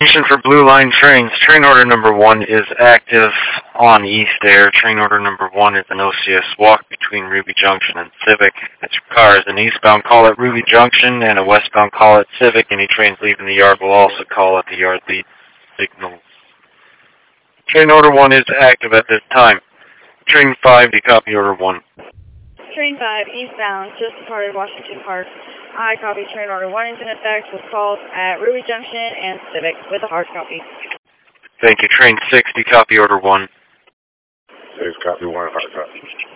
Attention for Blue Line trains. Train order number 1 is active on East Air. Train order number 1 is an OCS walk between Ruby Junction and Civic. Its car is an eastbound call at Ruby Junction and a westbound call at Civic. Any trains leaving the yard will also call at the yard lead signals. Train order 1 is active at this time. Train 5, do you copy order 1? Train 5, eastbound, just departed Washington Park. I copy train order 1 is in effect with calls at Ruby Junction and Civic with a hard copy. Thank you. Train 6, do you copy order 1? 6, copy 1, hard copy.